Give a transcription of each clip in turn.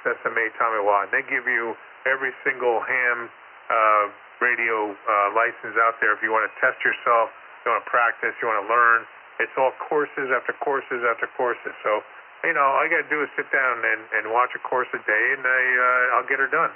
SMA Tommy Watt. They give you every single ham radio license out there if you want to test yourself, you want to practice, you want to learn. It's all courses after courses after courses. So, all I got to do is sit down and watch a course a day, and I'll get her done.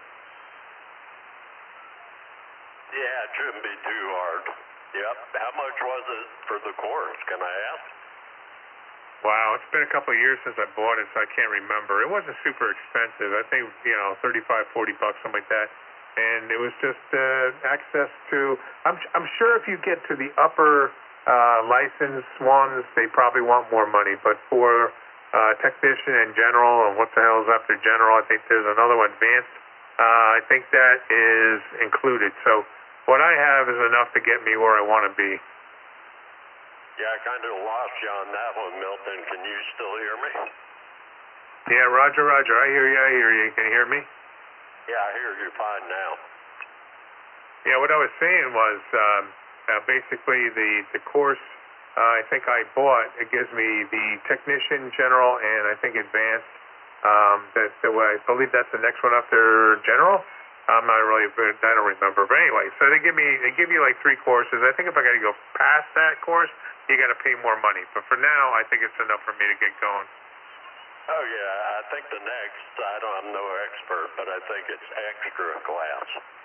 Yeah, it shouldn't be too hard. Yep. How much was it for the course, can I ask? Wow, it's been a couple of years since I bought it, so I can't remember. It wasn't super expensive. I think, $35, $40, something like that. And it was just access to, I'm sure if you get to the upper license ones, they probably want more money. But for technician and general, and what the hell is after general, I think there's another one, advanced. I think that is included. So what I have is enough to get me where I want to be. Yeah, I kind of lost you on that one, Milton. Can you still hear me? Yeah, Roger. I hear you. Can you hear me? Yeah, I hear you fine now. Yeah, what I was saying was basically the course I think I bought, it gives me the technician, general, and I think advanced. I believe that's the next one after general. I'm not really, I don't remember. But anyway, so they give you like 3 courses. I think if I got to go past that course, you got to pay more money. But for now, I think it's enough for me to get going. Oh yeah, I think the next, I'm no expert, but I think it's extra class.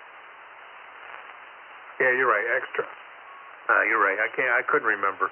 Yeah, you're right, extra. You're right. I couldn't remember.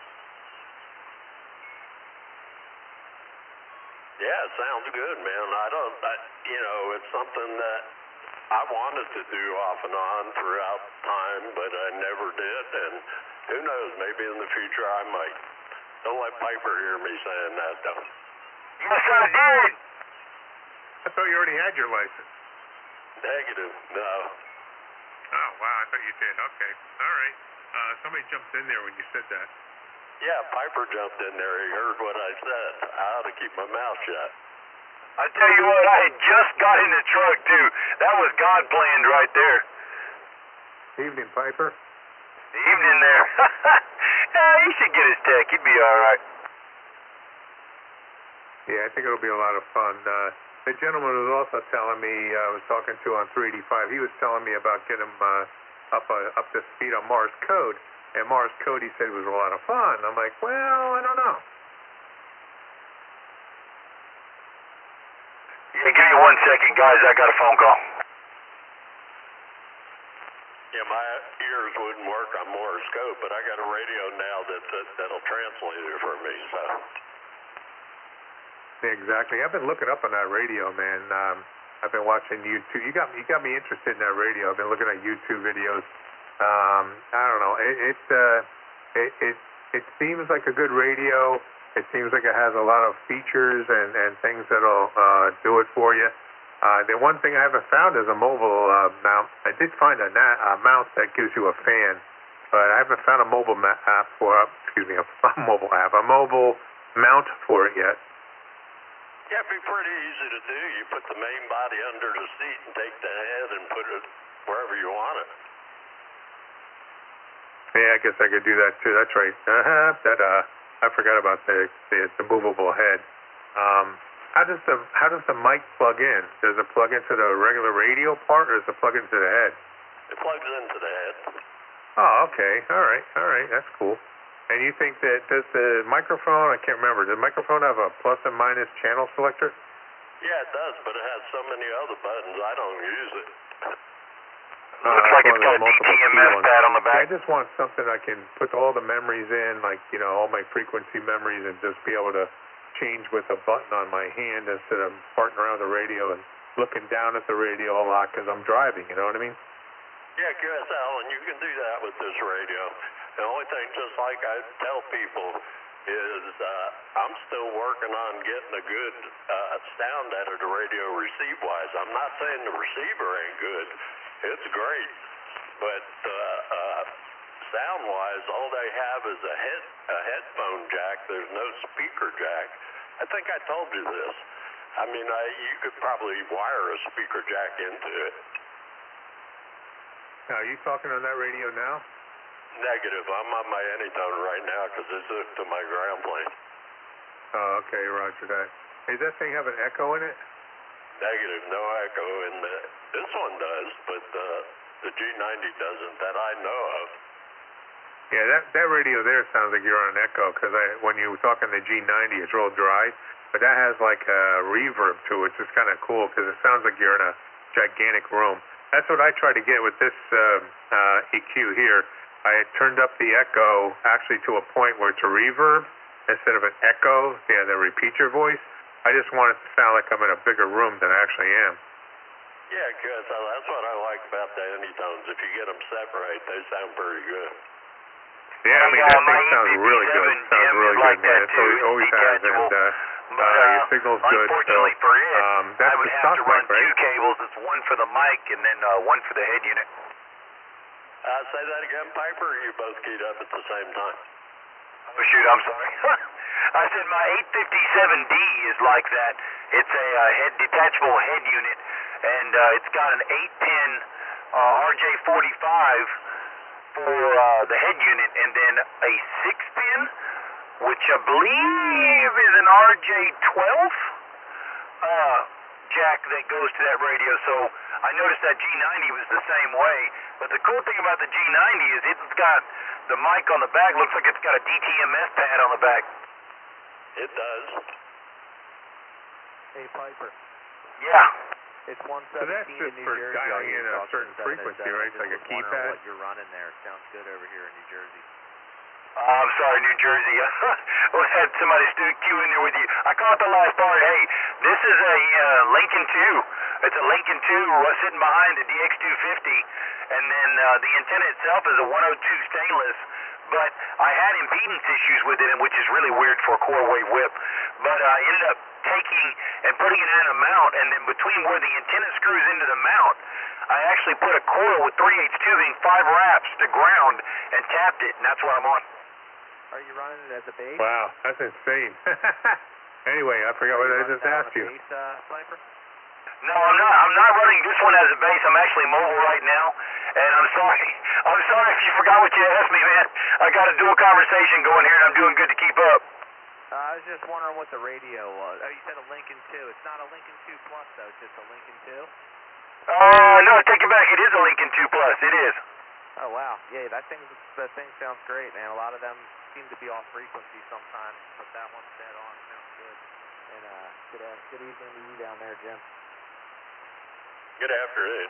Yeah, it sounds good, man. It's something that I wanted to do off and on throughout time, but I never did, and who knows, maybe in the future I might. Don't let Piper hear me saying that, though. Yes, I did. I thought you already had your license. Negative, no. Oh, wow, I thought you did. Okay, all right. Somebody jumped in there when you said that. Yeah, Piper jumped in there. He heard what I said. I ought to keep my mouth shut. I tell you what, I had just got in the truck, too. That was God planned right there. Evening, Piper. Evening there. Yeah, he should get his tech. He'd be all right. Yeah, I think it'll be a lot of fun. The gentleman was also telling me, I was talking to on 385, he was telling me about getting him up to speed on Morse code. And Morse code, he said, was a lot of fun. I'm like, well, I don't know. Yeah, give me 1 second, guys. I got a phone call. Yeah, my ears wouldn't work on Morse code, but I got a radio now that'll translate it for me, so. Exactly. I've been looking up on that radio, man. I've been watching YouTube. You got me interested in that radio. I've been looking at YouTube videos. I don't know. It seems like a good radio. It seems like it has a lot of features and things that'll do it for you. The one thing I haven't found is a mobile mount. I did find a mount that gives you a fan, but I haven't found a mobile app for a mobile mount for it yet. Yeah, it'd be pretty easy to do. You put the main body under the seat and take the head and put it wherever you want it. Yeah, I guess I could do that too. That's right. I forgot about the movable head. How does the mic plug in? Does it plug into the regular radio part, or does it plug into the head? It plugs into the head. Oh, okay. All right. That's cool. And you think does the microphone? I can't remember. Does the microphone have a plus and minus channel selector? Yeah, it does, but it has so many other buttons. I don't use it. Looks like it's got a DTMS pad on the back. Yeah, I just want something I can put all the memories in, like, all my frequency memories, and just be able to change with a button on my hand instead of farting around the radio and looking down at the radio a lot because I'm driving, you know what I mean? Yeah, QSL, and you can do that with this radio. The only thing, just like I tell people, is I'm still working on getting a good sound out of the radio receive-wise. I'm not saying the receiver ain't good. It's great. But sound-wise, all they have is a headphone jack. There's no speaker jack. I think I told you this. I mean, you could probably wire a speaker jack into it. Now, are you talking on that radio now? Negative. I'm on my Anytone right now because it's hooked to my ground plane. Oh, okay, roger that. Hey, does that thing have an echo in it? negative, no echo, and this one does, but the G90 doesn't that I know of. Yeah, that radio there sounds like you're on an echo, because when you talk on the G90, it's real dry, but that has like a reverb to it. It's just kind of cool, because it sounds like you're in a gigantic room. That's what I try to get with this EQ here. I turned up the echo actually to a point where it's a reverb instead of an echo. Yeah, that repeats your voice. I just want it to sound like I'm in a bigger room than I actually am. Yeah, because that's what I like about the Anytones. If you get them separate, they sound pretty good. Yeah, I mean, that thing sounds really good. It sounds really good, man. So it always has, and your signal's good. So unfortunately for it, that's I would the have stock to run mic, right? two cables. It's one for the mic and then one for the head unit. Say that again, Piper, or you both keyed up at the same time? Oh, shoot, I'm sorry. I said my 857D is like that. It's a detachable head unit, and it's got an 8-pin RJ45 for the head unit, and then a 6-pin, which I believe is an RJ12 jack that goes to that radio. So I noticed that G90 was the same way. But the cool thing about the G90 is it's got the mic on the back. Looks like it's got a DTMS pad on the back. It does. Hey, Piper. Yeah. It's 117 So that's in just New for Jersey. dialing in a certain frequency, right? It's like a keypad? What you're running there sounds good over here in New Jersey. I'm sorry, New Jersey. I had somebody queue in there with you. I caught the last part. Hey, this is a Lincoln 2. It's a Lincoln 2 sitting behind the DX250, and then the antenna itself is a 102 stainless. But I had impedance issues with it, which is really weird for a quarter wave whip. But I ended up taking and putting it in a mount, and then between where the antenna screws into the mount, I actually put a coil with 3/8 tubing, 5 wraps to ground, and tapped it, and that's what I'm on. Are you running it as a base? Wow, that's insane. Anyway, I forgot what I just asked you. Base, Piper? No, I'm not running this one as a base. I'm actually mobile right now, and I'm sorry. I'm sorry if you forgot what you asked me, man. I got a dual conversation going here, and I'm doing good to keep up. I was just wondering what the radio was. Oh, you said a Lincoln 2. It's not a Lincoln 2 Plus, though. It's just a Lincoln 2? No, take it back. It is a Lincoln 2 Plus. It is. Oh, wow. Yeah, that thing sounds great, man. A lot of them seem to be off frequency sometimes, but that one's dead on. Sounds good. And good evening to you down there, Jim. Get after it.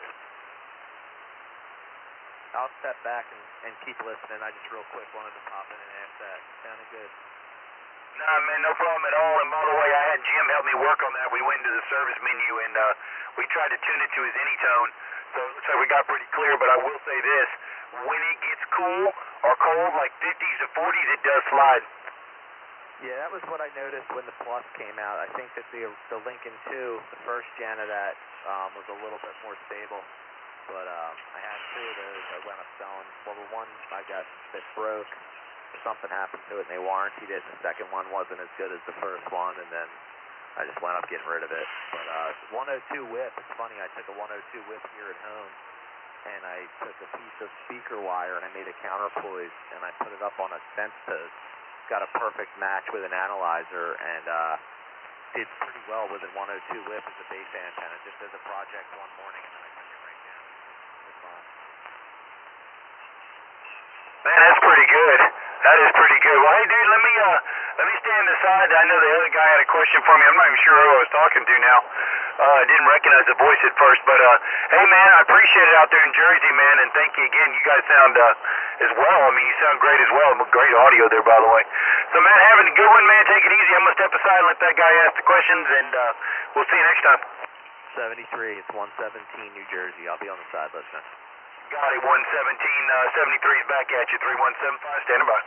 I'll step back and keep listening. I just real quick wanted to pop in and ask that. Sounded good. Nah, man, no problem at all. And by the way, I had Jim help me work on that. We went into the service menu, and we tried to tune it to his Anytone. So it looks like we got pretty clear, but I will say this. When it gets cool or cold, like 50s to 40s, it does slide. Yeah, that was what I noticed when the Plus came out. I think that the Lincoln 2, the first gen of that, was a little bit more stable. But I had 2 of those. I went up selling. Well, the one I got that broke, something happened to it, and they warrantied it. And the second one wasn't as good as the first one, and then I just went up getting rid of it. But 102 whip, it's funny, I took a 102 whip here at home, and I took a piece of speaker wire, and I made a counterpoise, and I put it up on a sense post. Got a perfect match with an analyzer, and did pretty well with a 102 whip as a base antenna, just as a project one morning, and then I took it right down. It's fine. Man, that's pretty good. That is pretty good. Well, hey, dude, let me stand aside. I know the other guy had a question for me. I'm not even sure who I was talking to now. I didn't recognize the voice at first, but hey, man, I appreciate it out there in Jersey, man, and thank you again. You guys sound as well. I mean, you sound great as well. Great audio there, by the way. So, man, having a good one, man. Take it easy. I'm gonna step aside and let that guy ask the questions, and we'll see you next time. 73, it's 117 New Jersey. I'll be on the side listening. Got it. 117, 73 is back at you. 3175, standing by.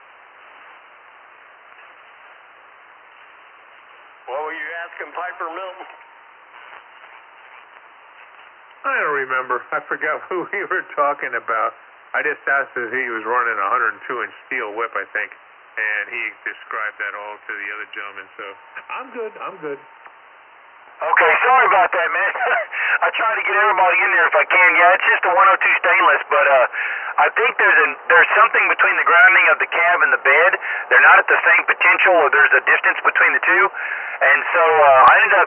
What were you asking, Piper Milton? I don't remember. I forgot who we were talking about. I just asked if he was running a 102-inch steel whip, I think, and he described that all to the other gentleman. So I'm good. I'm good. Okay, sorry about that, man. I try to get everybody in there if I can. Yeah, it's just a 102 stainless, but I think there's something between the grounding of the cab and the bed. They're not at the same potential, or there's a distance between the two, and so I ended up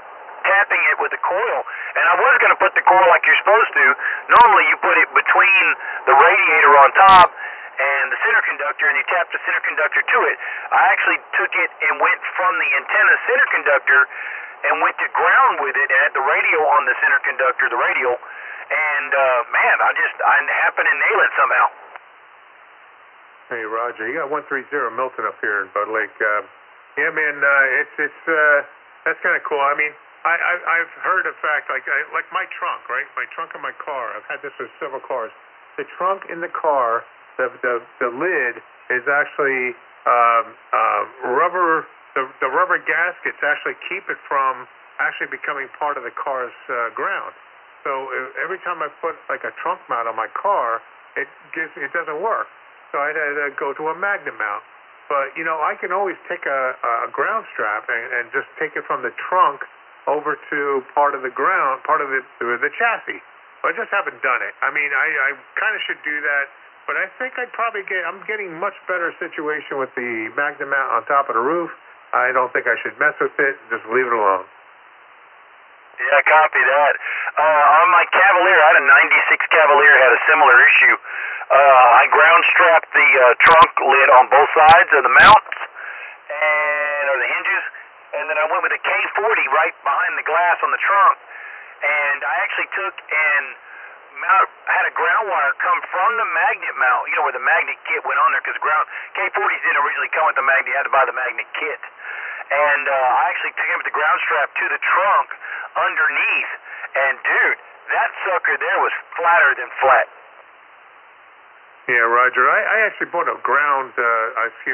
tapping it with a coil. And I was going to put the coil like you're supposed to. Normally you put it between the radiator on top and the center conductor, and you tap the center conductor to it. I actually took it and went from the antenna center conductor and went to ground with it and had the radio on the center conductor, the radio. And man, I happened to nail it somehow. Hey, Roger, you got 130 Milton up here in Bud Lake. Yeah, man, that's kind of cool. I mean, I've heard the fact, like my trunk, right? My trunk in my car. I've had this with several cars. The trunk in the car, the lid is actually rubber. The rubber gaskets actually keep it from actually becoming part of the car's ground. So every time I put like a trunk mount on my car, it doesn't work. So I had to go to a magnet mount. But, you know, I can always take a ground strap and just take it from the trunk over to part of the ground, part of the chassis. But I just haven't done it. I mean, I kind of should do that. But I think I'm getting much better situation with the magnet mount on top of the roof. I don't think I should mess with it. Just leave it alone. Yeah, copy that. On my Cavalier, I had a 96 Cavalier, had a similar issue. I ground strapped the trunk lid on both sides of the mounts, or the hinges, and then I went with a K40 right behind the glass on the trunk. And I actually took and had a ground wire come from the magnet mount, you know, where the magnet kit went on there, because K40s didn't originally come with the magnet, you had to buy the magnet kit. And I actually took him with the ground strap to the trunk underneath, and dude, that sucker there was flatter than flat. Yeah, Roger. I actually bought a ground, a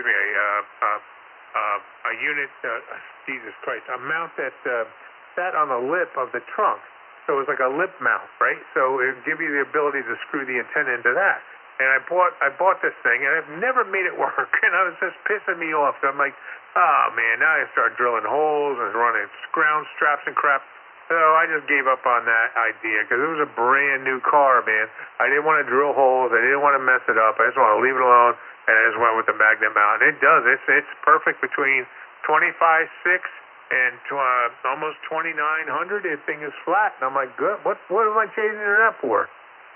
unit, Jesus Christ, a mount that sat on the lip of the trunk. So it was like a lip mount, right? So it would give you the ability to screw the antenna into that. And I bought this thing, and I've never made it work, and I was just pissing me off. So I'm like, oh man, now I start drilling holes and running ground straps and crap. So I just gave up on that idea because it was a brand new car, man. I didn't want to drill holes. I didn't want to mess it up. I just want to leave it alone, and I just went with the magnet mount. And it does. It's perfect between 25.6 and almost 2900. The thing is flat, and I'm like, good. What am I changing it up for?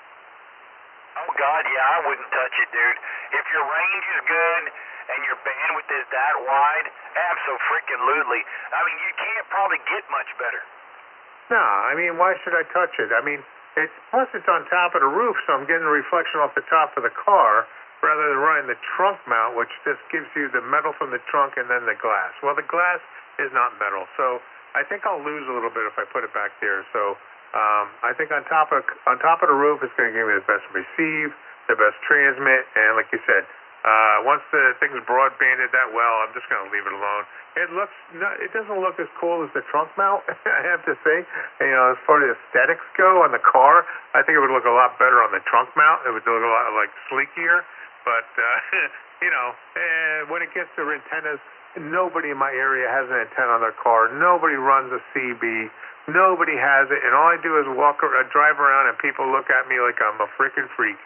Oh God, yeah, I wouldn't touch it, dude. If your range is good and your bandwidth is that wide, abso-freaking-lutely. I mean, you can't probably get much better. No, I mean, why should I touch it? I mean, plus it's on top of the roof, so I'm getting a reflection off the top of the car rather than running the trunk mount, which just gives you the metal from the trunk and then the glass. Well, the glass is not metal, so I think I'll lose a little bit if I put it back there. So I think on top of the roof, it's going to give me the best receive, the best transmit, and like you said, once the thing's broadbanded that well, I'm just going to leave it alone. It doesn't look as cool as the trunk mount, I have to say. You know, as far as aesthetics go on the car, I think it would look a lot better on the trunk mount. It would look a lot like sleekier. But you know, when it gets to antennas, nobody in my area has an antenna on their car. Nobody runs a CB. Nobody has it, and all I do is drive around, and people look at me like I'm a freaking freak.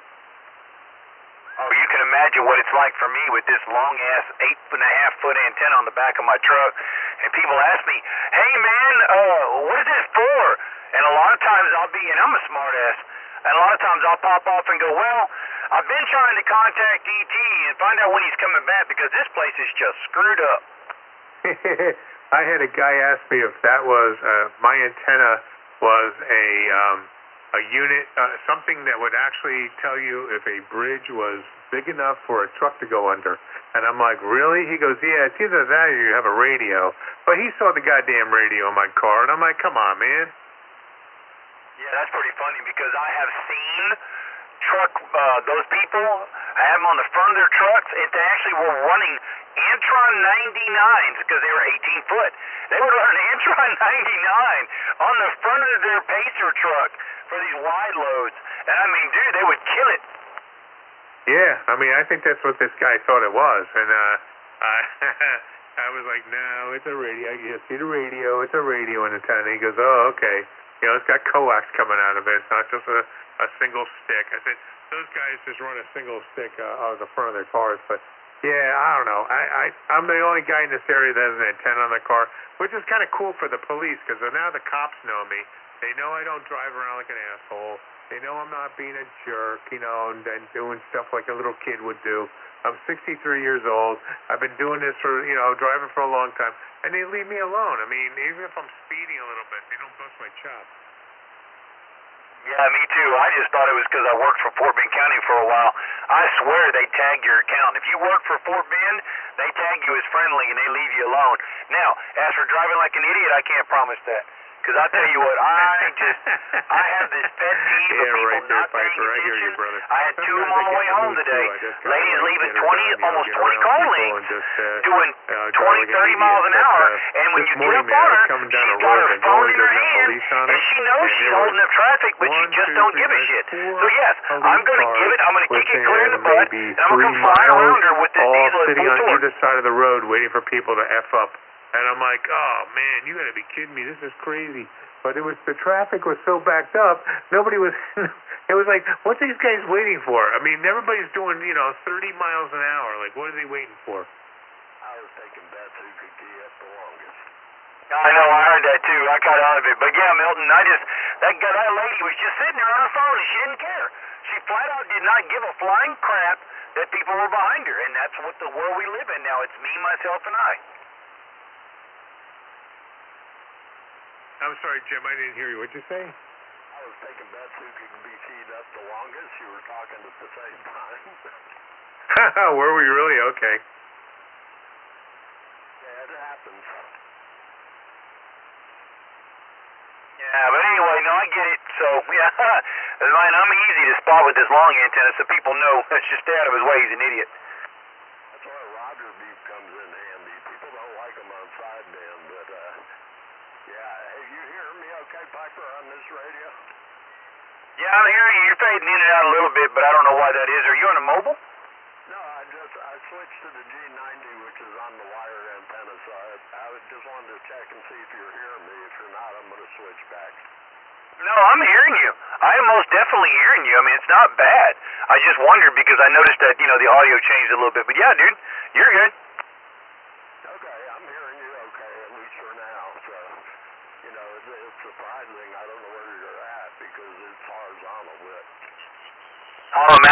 Oh, you can imagine what it's like for me with this long-ass 8.5-foot antenna on the back of my truck. And people ask me, hey, man, what is this for? And a lot of times and I'm a smart-ass, and a lot of times I'll pop off and go, well, I've been trying to contact ET and find out when he's coming back because this place is just screwed up. I had a guy ask me if that was, my antenna was a unit, something that would actually tell you if a bridge was big enough for a truck to go under. And I'm like, really? He goes, yeah, it's either that or you have a radio. But he saw the goddamn radio in my car, and I'm like, come on, man. Yeah, that's pretty funny because I have seen those people, I have them on the front of their trucks, and they actually were running Antron 99s because they were 18 foot. They would run an Antron 99 on the front of their Pacer truck for these wide loads. And I mean, dude, they would kill it. Yeah, I mean, I think that's what this guy thought it was. And I was like, no, it's a radio. You see the radio, it's a radio antenna. He goes, oh, okay. You know, it's got coax coming out of it. It's not just a single stick. I said, those guys just run a single stick out of the front of their cars. But Yeah, I don't know. I'm the only guy in this area that has an antenna on the car, which is kind of cool for the police because now the cops know me. They know I don't drive around like an asshole. They know I'm not being a jerk, you know, and doing stuff like a little kid would do. I'm 63 years old. I've been doing this for, you know, driving for a long time, and they leave me alone. I mean, even if I'm speeding a little bit, they don't bust my chops. Yeah, me too. I just thought it was because I worked for Fort Bend County for a while. I swear they tag your account. If you work for Fort Bend, they tag you as friendly and they leave you alone. Now, as for driving like an idiot, I can't promise that. Because I tell you what, I have this pet peeve of people not paying attention. I had two of them on the way home today. Ladies leaving almost 20 car lengths, doing 20, 30 miles an hour, and when you get up on her, she's got her phone in her hand, and she knows she's holding up traffic, but she just don't give a shit. So yes, I'm going to give it, I'm going to kick it clear in the butt, and I'm going to come flying around her with this diesel at sitting full on torque. either side of the road waiting for people to F up. And I'm like, oh man, you gotta be kidding me, this is crazy. But the traffic was so backed up, nobody was, it was like, what's these guys waiting for? I mean, everybody's doing, you know, 30 miles an hour, like what are they waiting for? I was taking bets who could key up the longest. I know, I heard that too. I got out of it. But yeah, Milton, that lady was just sitting there on her phone and she didn't care. She flat out did not give a flying crap that people were behind her. And that's what the world we live in now. It's me, myself, and I. I'm sorry, Jim, I didn't hear you. What'd you say? I was taking bets who could be keyed up the longest. You were talking at the same time. Were we really? Okay. Yeah, it happens. Yeah, but anyway, no, I get it. So, yeah, man, I'm easy to spot with this long antenna so people know. Let's just stay out of his way. He's an idiot. That's where Roger beef comes in handy. People don't like him on sideband, but, yeah. Hey, you hear me okay, Piper, on this radio? Yeah, I'm hearing you. You're fading in and out a little bit, but I don't know why that is. Are you on a mobile? No, I switched to the G90, which is on the wire antenna, so I just wanted to check and see if you're hearing me. If you're not, I'm going to switch back. No, I'm hearing you. I am most definitely hearing you. I mean, it's not bad. I just wondered because I noticed that, you know, the audio changed a little bit. But yeah, dude, you're good.